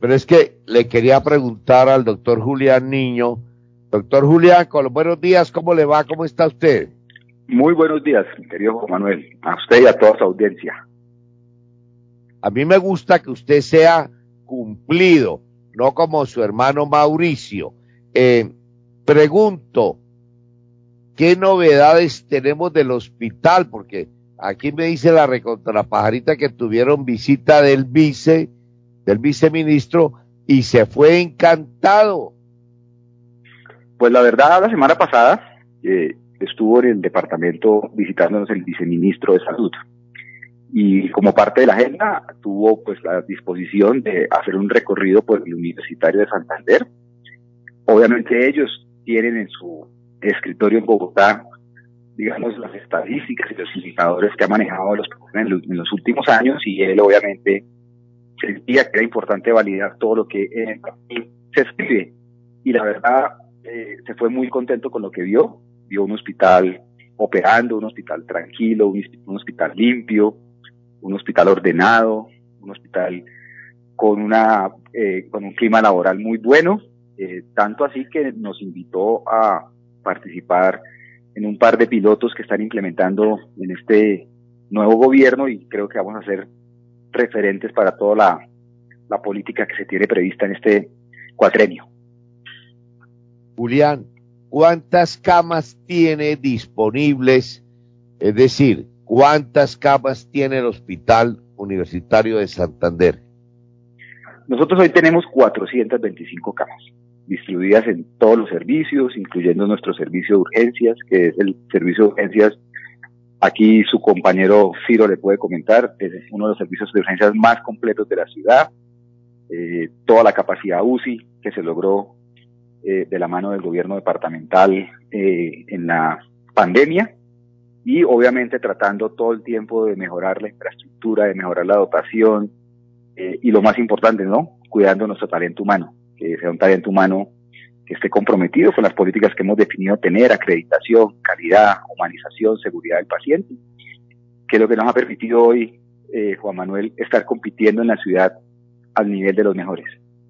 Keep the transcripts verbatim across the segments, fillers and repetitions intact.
pero es que le quería preguntar al doctor Julián Niño. Doctor Julián, con los buenos días, ¿cómo le va? ¿Cómo está usted? Muy buenos días, mi querido Juan Manuel, a usted y a toda su audiencia. A mí me gusta que usted sea cumplido, no como su hermano Mauricio. Eh, pregunto, ¿qué novedades tenemos del hospital? Porque aquí me dice la recontrapajarita que tuvieron visita del vice, del viceministro, y se fue encantado. Pues la verdad, la semana pasada eh, estuvo en el departamento visitándonos el viceministro de Salud. Y como parte de la agenda, tuvo pues la disposición de hacer un recorrido por el Universitario de Santander. Obviamente ellos tienen en su escritorio en Bogotá, digamos, las estadísticas y los indicadores que ha manejado los, en, los, en los últimos años, y él obviamente sentía que era importante validar todo lo que eh, se escribe. Y la verdad, eh, se fue muy contento con lo que vio. Vio un hospital operando, un hospital tranquilo, un, un hospital limpio, un hospital ordenado, un hospital con una eh, con un clima laboral muy bueno, eh, tanto así que nos invitó a participar en un par de pilotos que están implementando en este nuevo gobierno, y creo que vamos a ser referentes para toda la, la política que se tiene prevista en este cuatrenio. Julián, ¿cuántas camas tiene disponibles? Es decir, ¿cuántas camas tiene el Hospital Universitario de Santander? Nosotros hoy tenemos cuatrocientas veinticinco camas, distribuidas en todos los servicios, incluyendo nuestro servicio de urgencias, que es el servicio de urgencias, aquí su compañero Ciro le puede comentar, es uno de los servicios de urgencias más completos de la ciudad, eh, toda la capacidad U C I que se logró eh, de la mano del gobierno departamental eh, en la pandemia, y obviamente tratando todo el tiempo de mejorar la infraestructura, de mejorar la dotación, eh, y lo más importante, ¿no? Cuidando nuestro talento humano, que sea un talento humano que esté comprometido con las políticas que hemos definido tener: acreditación, calidad, humanización, seguridad del paciente, que es lo que nos ha permitido hoy, eh, Juan Manuel, estar compitiendo en la ciudad al nivel de los mejores.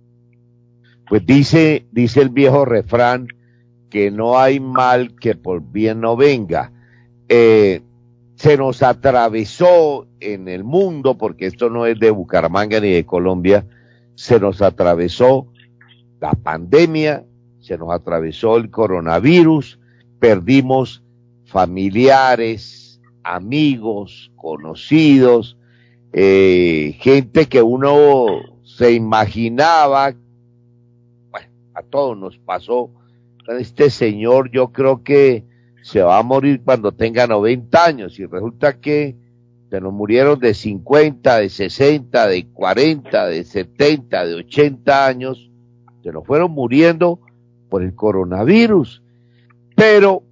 Pues dice, dice el viejo refrán que no hay mal que por bien no venga. Eh, se nos atravesó en el mundo, porque esto no es de Bucaramanga ni de Colombia, se nos atravesó la pandemia, se nos atravesó el coronavirus, perdimos familiares, amigos, conocidos, eh, gente que uno se imaginaba. Bueno, a todos nos pasó. Este señor yo creo que se va a morir cuando tenga noventa años, y resulta que se nos murieron de cincuenta, de sesenta, de cuarenta, de setenta, de ochenta años, se nos fueron muriendo por el coronavirus, pero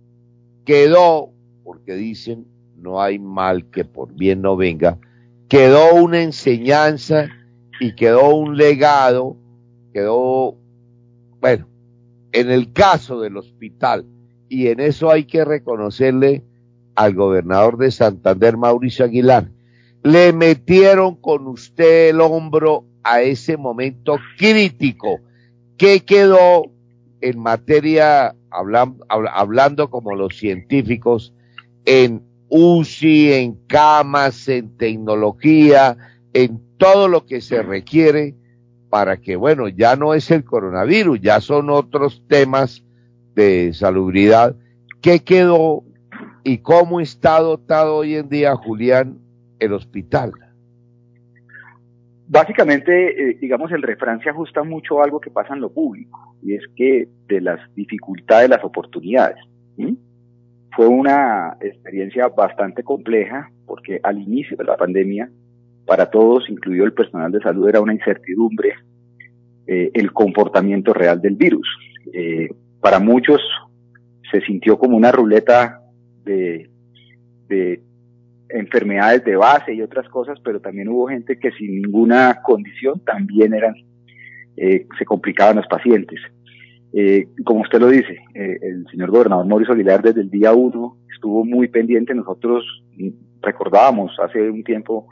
quedó, porque dicen no hay mal que por bien no venga, quedó una enseñanza y quedó un legado, quedó, bueno, en el caso del hospital, y en eso hay que reconocerle al gobernador de Santander, Mauricio Aguilar, le metieron con usted el hombro a ese momento crítico. ¿Qué quedó en materia, hablando, hablando como los científicos, en U C I, en camas, en tecnología, en todo lo que se requiere para que, bueno, ya no es el coronavirus, ya son otros temas de salubridad? ¿Qué quedó y cómo está dotado hoy en día, Julián, el hospital? Básicamente, eh, digamos, el refrán se ajusta mucho a algo que pasa en lo público, y es que de las dificultades, las oportunidades. ¿Sí? Fue una experiencia bastante compleja, porque al inicio de la pandemia, para todos, incluido el personal de salud, era una incertidumbre eh, el comportamiento real del virus. Eh, para muchos se sintió como una ruleta de, de enfermedades de base y otras cosas, pero también hubo gente que sin ninguna condición también eran, eh, se complicaban los pacientes. Eh, como usted lo dice, eh, el señor gobernador Mauricio Aguilar desde el día uno estuvo muy pendiente. Nosotros recordábamos hace un tiempo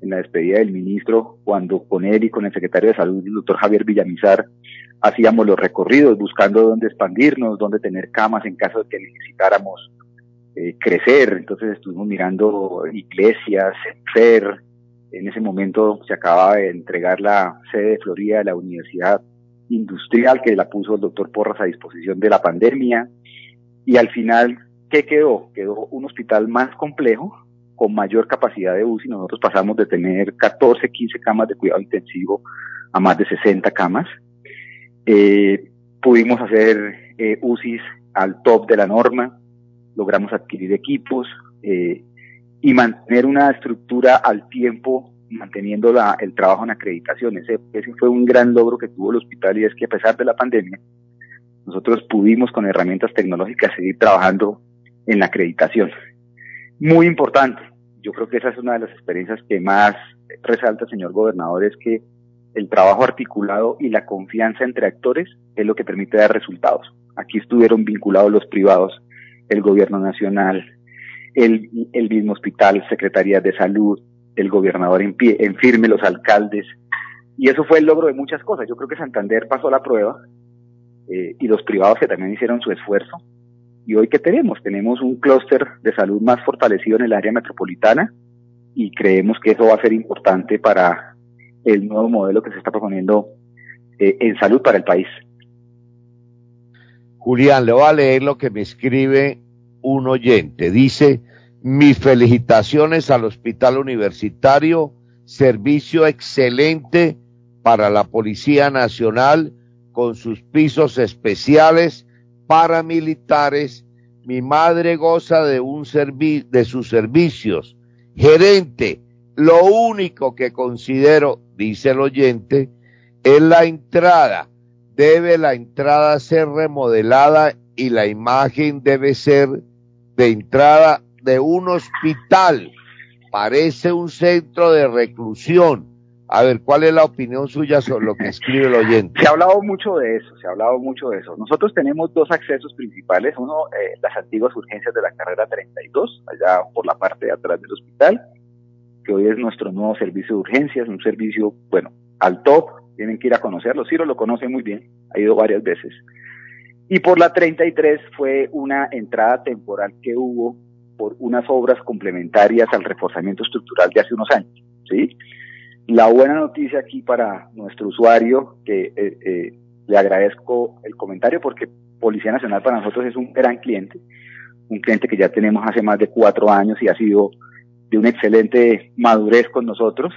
en la despedida del ministro, cuando con él y con el secretario de Salud, el doctor Javier Villamizar, hacíamos los recorridos buscando dónde expandirnos, dónde tener camas en caso de que necesitáramos eh, crecer. Entonces estuvimos mirando iglesias, FER. En ese momento se acababa de entregar la sede de Florida de la Universidad Industrial, que la puso el doctor Porras a disposición de la pandemia. Y al final, ¿qué quedó? Quedó un hospital más complejo, con mayor capacidad de U C I. Nosotros pasamos de tener catorce, quince camas de cuidado intensivo a más de sesenta camas. Eh, pudimos hacer eh, U C Is al top de la norma, logramos adquirir equipos eh, y mantener una estructura al tiempo, manteniendo la, el trabajo en acreditación. Ese, ese fue un gran logro que tuvo el hospital, y es que a pesar de la pandemia, nosotros pudimos con herramientas tecnológicas seguir trabajando en la acreditación. Muy importante, yo creo que esa es una de las experiencias que más resalta, señor gobernador, es que el trabajo articulado y la confianza entre actores es lo que permite dar resultados. Aquí estuvieron vinculados los privados, el gobierno nacional, el, el mismo hospital, secretarías de salud, el gobernador en pie, en firme, los alcaldes, y eso fue el logro de muchas cosas. Yo creo que Santander pasó la prueba, eh, y los privados que también hicieron su esfuerzo. Y hoy, ¿qué tenemos? Tenemos un clúster de salud más fortalecido en el área metropolitana, y creemos que eso va a ser importante para el nuevo modelo que se está proponiendo eh, en salud para el país. Julián, le voy a leer lo que me escribe un oyente. Dice: mis felicitaciones al Hospital Universitario, servicio excelente para la Policía Nacional con sus pisos especiales, paramilitares. Mi madre goza de un servi- de sus servicios. Gerente, lo único que considero, dice el oyente, es la entrada. Debe la entrada ser remodelada y la imagen debe ser de entrada de un hospital. Parece un centro de reclusión. A ver, ¿cuál es la opinión suya sobre lo que escribe el oyente? Se ha hablado mucho de eso, se ha hablado mucho de eso. Nosotros tenemos dos accesos principales. Uno, eh, las antiguas urgencias de la carrera treinta y dos, allá por la parte de atrás del hospital, que hoy es nuestro nuevo servicio de urgencias, un servicio, bueno, al top. Tienen que ir a conocerlo. Ciro lo conoce muy bien, ha ido varias veces. Y por la treinta y tres fue una entrada temporal que hubo por unas obras complementarias al reforzamiento estructural de hace unos años, ¿sí? La buena noticia aquí para nuestro usuario, que eh, eh, le agradezco el comentario, porque Policía Nacional para nosotros es un gran cliente, un cliente que ya tenemos hace más de cuatro años y ha sido de una excelente madurez con nosotros.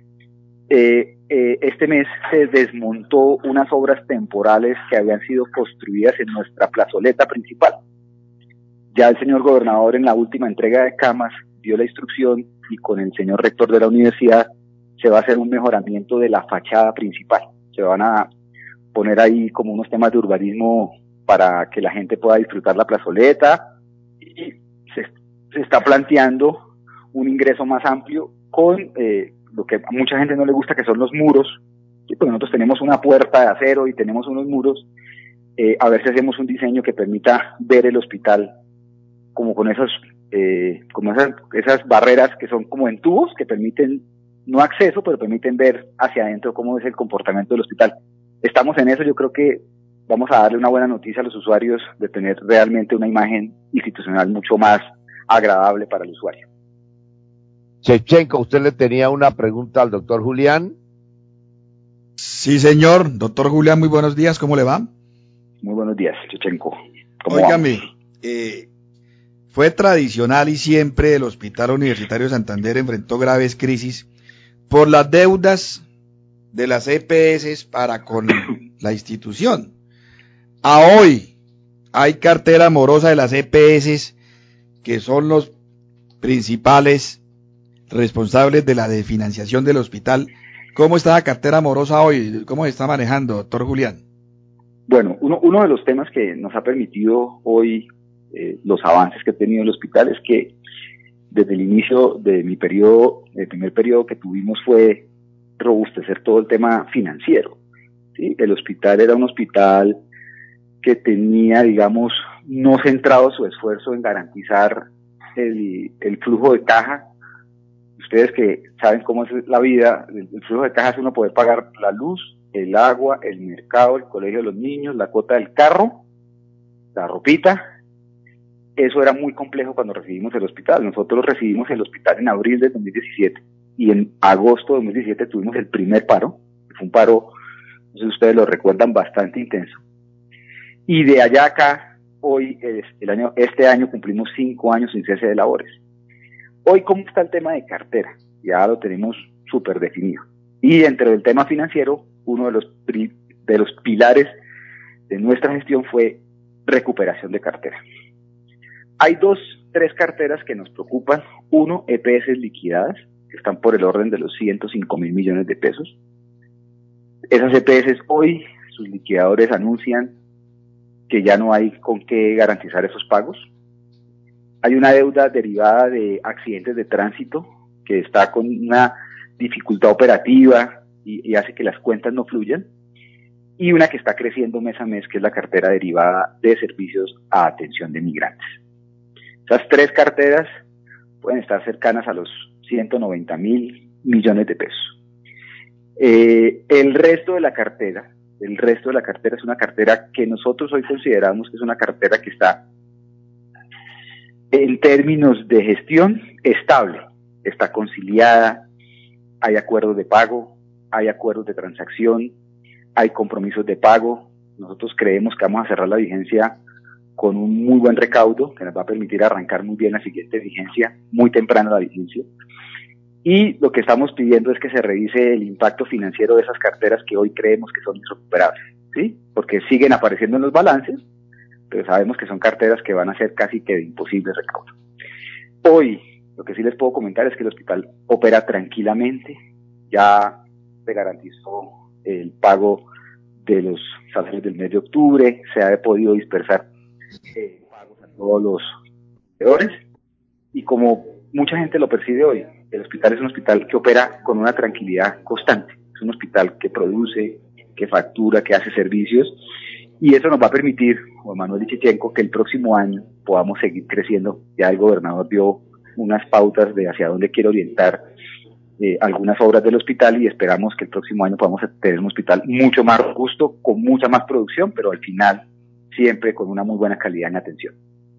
Eh, eh, este mes se desmontó unas obras temporales que habían sido construidas en nuestra plazoleta principal. Ya el señor gobernador, en la última entrega de camas, dio la instrucción, y con el señor rector de la universidad se va a hacer un mejoramiento de la fachada principal. Se van a poner ahí como unos temas de urbanismo para que la gente pueda disfrutar la plazoleta, y se, se está planteando un ingreso más amplio con eh, lo que a mucha gente no le gusta, que son los muros. Sí, pues nosotros tenemos una puerta de acero y tenemos unos muros. Eh, a ver si hacemos un diseño que permita ver el hospital como con esos, eh, como esas, esas barreras que son como en tubos, que permiten no acceso, pero permiten ver hacia adentro cómo es el comportamiento del hospital. Estamos en eso. Yo creo que vamos a darle una buena noticia a los usuarios de tener realmente una imagen institucional mucho más agradable para el usuario. Chechenko, usted le tenía una pregunta al doctor Julián. Sí, señor. Doctor Julián, muy buenos días. ¿Cómo le va? Muy buenos días, Chechenko. Óigame, eh, fue tradicional y siempre el Hospital Universitario Santander enfrentó graves crisis por las deudas de las E P S para con la institución. A hoy hay cartera morosa de las E P S, que son los principales responsables de la desfinanciación del hospital. ¿Cómo está la cartera morosa hoy? ¿Cómo se está manejando, doctor Julián? Bueno, uno, uno de los temas que nos ha permitido hoy eh, los avances que ha tenido el hospital es que desde el inicio de mi periodo, el primer periodo que tuvimos fue robustecer todo el tema financiero, ¿sí? El hospital era un hospital que tenía, digamos, no centrado su esfuerzo en garantizar el, el flujo de caja. ustedes que saben cómo es la vida, el, el flujo de caja es uno poder pagar la luz, el agua, el mercado, el colegio de los niños, la cuota del carro, la ropita. Eso era muy complejo cuando recibimos el hospital. Nosotros recibimos el hospital en abril de dos mil diecisiete y en agosto de dos mil diecisiete tuvimos el primer paro. Fue un paro, no sé si ustedes lo recuerdan, bastante intenso. Y de allá a acá, hoy, el año, este año cumplimos cinco años sin cese de labores. Hoy, ¿cómo está el tema de cartera? Ya lo tenemos súper definido. Y dentro del tema financiero, uno de los, de los pilares de nuestra gestión fue recuperación de cartera. Hay dos, tres carteras que nos preocupan. Uno, E P S liquidadas, que están por el orden de los ciento cinco mil millones de pesos. Esas E P S hoy, sus liquidadores anuncian que ya no hay con qué garantizar esos pagos. Hay una deuda derivada de accidentes de tránsito que está con una dificultad operativa y, y hace que las cuentas no fluyan. Y una que está creciendo mes a mes, que es la cartera derivada de servicios a atención de migrantes. Esas tres carteras pueden estar cercanas a los ciento noventa mil millones de pesos. Eh, el resto de la cartera, el resto de la cartera es una cartera que nosotros hoy consideramos que es una cartera que está en términos de gestión estable, está conciliada, hay acuerdos de pago, hay acuerdos de transacción, hay compromisos de pago. Nosotros creemos que vamos a cerrar la vigencia con un muy buen recaudo que nos va a permitir arrancar muy bien la siguiente vigencia, muy temprano la vigencia. Y lo que estamos pidiendo es que se revise el impacto financiero de esas carteras que hoy creemos que son irrecuperables, ¿sí? Porque siguen apareciendo en los balances, pero sabemos que son carteras que van a ser casi que de imposible recaudo. Hoy, lo que sí les puedo comentar es que el hospital opera tranquilamente, ya se garantizó el pago de los salarios del mes de octubre, se ha podido dispersar eh, pagos a todos los proveedores, y como mucha gente lo percibe hoy, el hospital es un hospital que opera con una tranquilidad constante, es un hospital que produce, que factura, que hace servicios, y eso nos va a permitir, Juan Manuel Ichichenko, que el próximo año podamos seguir creciendo. Ya el gobernador dio unas pautas de hacia dónde quiere orientar eh, algunas obras del hospital, y esperamos que el próximo año podamos tener un hospital mucho más robusto, con mucha más producción, pero al final siempre con una muy buena calidad en atención.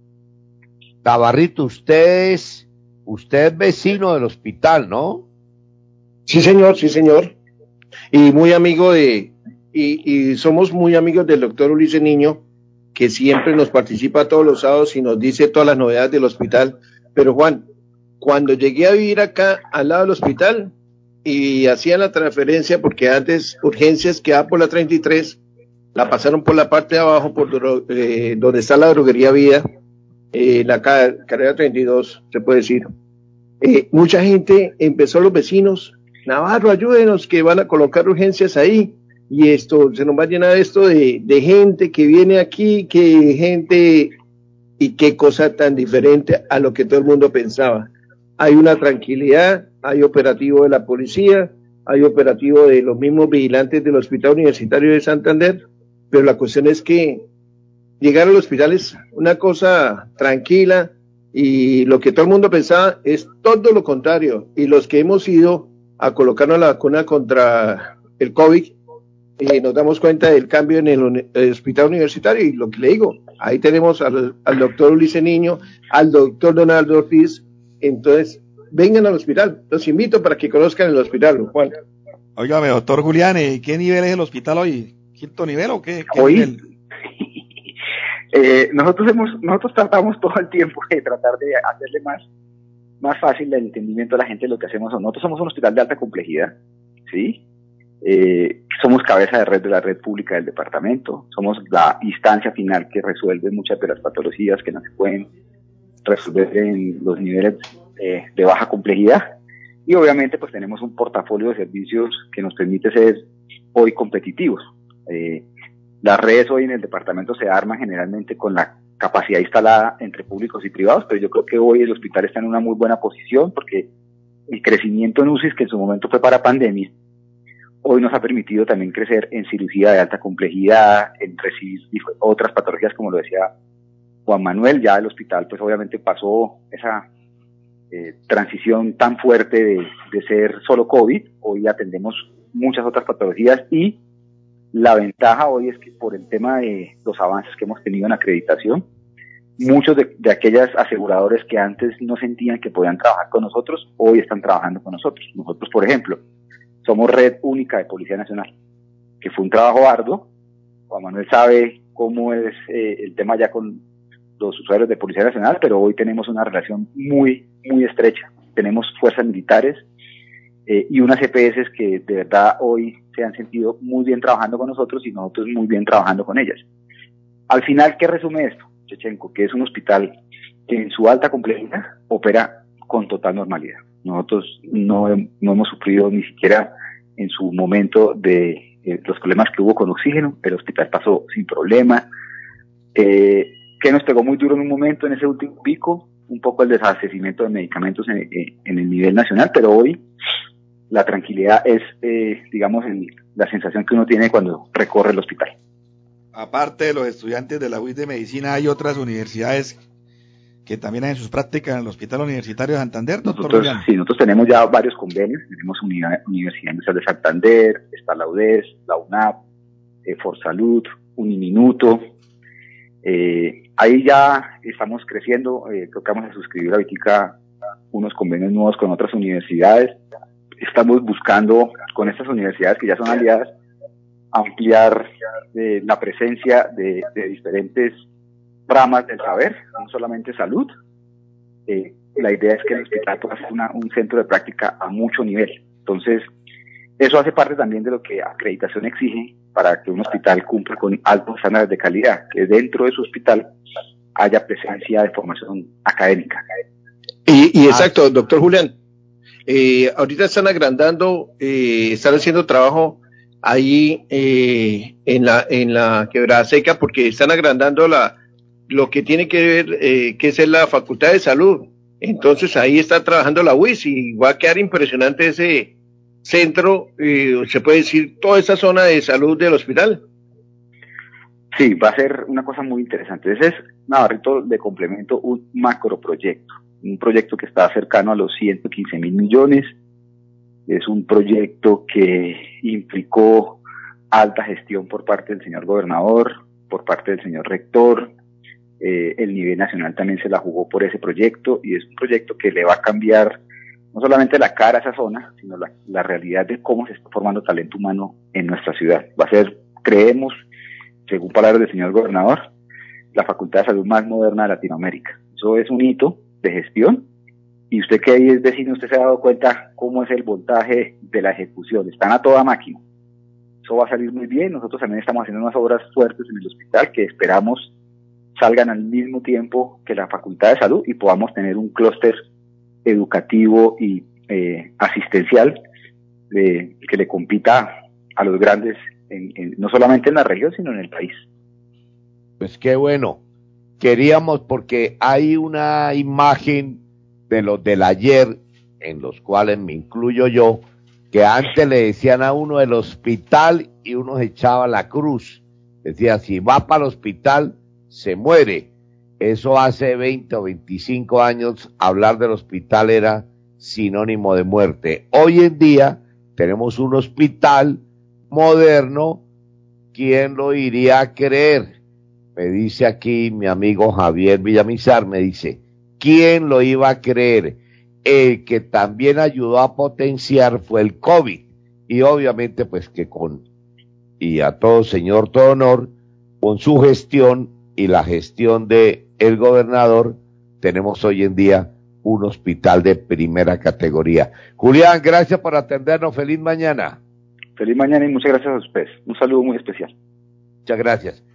Tabarrito, usted es, usted es vecino del hospital, ¿no? Sí, señor, sí, señor. Y muy amigo de, y, y somos muy amigos del doctor Ulises Niño, que siempre nos participa todos los sábados y nos dice todas las novedades del hospital. Pero Juan, cuando llegué a vivir acá al lado del hospital y hacían la transferencia, porque antes urgencias quedaba por la treinta y tres, la pasaron por la parte de abajo, por eh, donde está la droguería Vida, eh, la ca- carrera treinta y dos, se puede decir. Eh, mucha gente, empezó los vecinos, Navarro, ayúdenos, que van a colocar urgencias ahí, y esto, se nos va a llenar esto de, de gente que viene aquí, que gente, y qué cosa tan diferente a lo que todo el mundo pensaba. Hay una tranquilidad, hay operativo de la policía, hay operativo de los mismos vigilantes del Hospital Universitario de Santander, pero la cuestión es que llegar al hospital es una cosa tranquila, y lo que todo el mundo pensaba es todo lo contrario, y los que hemos ido a colocarnos la vacuna contra el COVID, eh, nos damos cuenta del cambio en el, el hospital universitario, y lo que le digo, ahí tenemos al, al doctor Ulises Niño, al doctor Donaldo Ortiz. Entonces vengan al hospital, los invito para que conozcan el hospital, Juan. Óigame, doctor Julián, ¿qué nivel es el hospital hoy? ¿Quinto nivel o qué, qué hoy nivel? eh, nosotros hemos nosotros tratamos todo el tiempo de tratar de hacerle más más fácil el entendimiento a la gente de lo que hacemos. Nosotros somos un hospital de alta complejidad, ¿sí? Eh, somos cabeza de red de la red pública del departamento, somos la instancia final que resuelve muchas de las patologías que no se pueden resolver en los niveles eh, de baja complejidad, y obviamente pues tenemos un portafolio de servicios que nos permite ser hoy competitivos. Eh, las redes hoy en el departamento se arman generalmente con la capacidad instalada entre públicos y privados, pero yo creo que hoy el hospital está en una muy buena posición, porque el crecimiento en U C I S, que en su momento fue para pandemia, hoy nos ha permitido también crecer en cirugía de alta complejidad, en recibir otras patologías, como lo decía Juan Manuel. Ya el hospital pues obviamente pasó esa eh, transición tan fuerte de, de ser solo COVID. Hoy atendemos muchas otras patologías y la ventaja hoy es que por el tema de los avances que hemos tenido en acreditación, muchos de, de aquellas aseguradores que antes no sentían que podían trabajar con nosotros, hoy están trabajando con nosotros. Nosotros, por ejemplo, somos red única de Policía Nacional, que fue un trabajo arduo. Juan Manuel sabe cómo es eh, el tema ya con los usuarios de Policía Nacional, pero hoy tenemos una relación muy, muy estrecha. Tenemos fuerzas militares eh, y unas E P S que de verdad hoy se han sentido muy bien trabajando con nosotros y nosotros muy bien trabajando con ellas. Al final, ¿qué resume esto, Chechenko? Que es un hospital que en su alta complejidad opera con total normalidad. Nosotros no, no hemos sufrido ni siquiera en su momento de eh, los problemas que hubo con oxígeno. El hospital pasó sin problema. Eh, que nos pegó muy duro en un momento, en ese último pico, un poco el desabastecimiento de medicamentos en, en el nivel nacional, pero hoy la tranquilidad es, eh, digamos, el, la sensación que uno tiene cuando recorre el hospital. Aparte de los estudiantes de la U I S de Medicina, hay otras universidades que también hacen sus prácticas en el Hospital Universitario de Santander, doctor Nosotros, Julián. sí, nosotros tenemos ya varios convenios, tenemos Unidad, Universidad Industrial de Santander, está la U D E S, la U N A P, eh, Forsalud, Uniminuto. Eh, ahí ya estamos creciendo, eh, creo que vamos a suscribir ahorita unos convenios nuevos con otras universidades. Estamos buscando con estas universidades que ya son aliadas ampliar eh, la presencia de, de diferentes ramas del saber, no solamente salud. Eh, la idea es que el hospital pueda ser una, un centro de práctica a mucho nivel. Entonces, eso hace parte también de lo que acreditación exige para que un hospital cumpla con altos estándares de calidad, que dentro de su hospital haya presencia de formación académica. Y, y exacto, doctor Julián, eh, ahorita están agrandando, eh, están haciendo trabajo ahí eh, en la en la Quebrada Seca, porque están agrandando la lo que tiene que ver, eh, que es la Facultad de Salud. Entonces ahí está trabajando la U I S y va a quedar impresionante ese centro, eh, se puede decir, toda esa zona de salud del hospital. Sí, va a ser una cosa muy interesante. Ese es, Navarrito, de complemento, un macroproyecto, un proyecto que está cercano a los ciento quince mil millones. Es un proyecto que implicó alta gestión por parte del señor gobernador, por parte del señor rector. Eh, el nivel nacional también se la jugó por ese proyecto y es un proyecto que le va a cambiar no solamente la cara a esa zona, sino la, la realidad de cómo se está formando talento humano en nuestra ciudad. Va a ser, creemos, según palabras del señor gobernador, la Facultad de Salud más moderna de Latinoamérica. Eso es un hito de gestión. Y usted que ahí es vecino, usted se ha dado cuenta cómo es el voltaje de la ejecución. Están a toda máquina. Eso va a salir muy bien. Nosotros también estamos haciendo unas obras fuertes en el hospital que esperamos salgan al mismo tiempo que la Facultad de Salud y podamos tener un clúster educativo y eh, asistencial eh, que le compita a los grandes, en, en, no solamente en la región, sino en el país. Pues qué bueno. Queríamos, porque hay una imagen de los del ayer, en los cuales me incluyo yo, que antes le decían a uno el hospital y uno se echaba la cruz. Decía, si va para el hospital, se muere. Eso hace veinte o veinticinco años, hablar del hospital era sinónimo de muerte. Hoy en día tenemos un hospital moderno. ¿Quién lo iría a creer? Me dice aquí mi amigo Javier Villamizar, me dice, ¿quién lo iba a creer? El que también ayudó a potenciar fue el COVID. Y obviamente pues que con, y a todo señor, todo honor, con su gestión y la gestión de el gobernador, tenemos hoy en día un hospital de primera categoría. Julián, gracias por atendernos. Feliz mañana. Feliz mañana y muchas gracias a ustedes. Un saludo muy especial. Muchas gracias.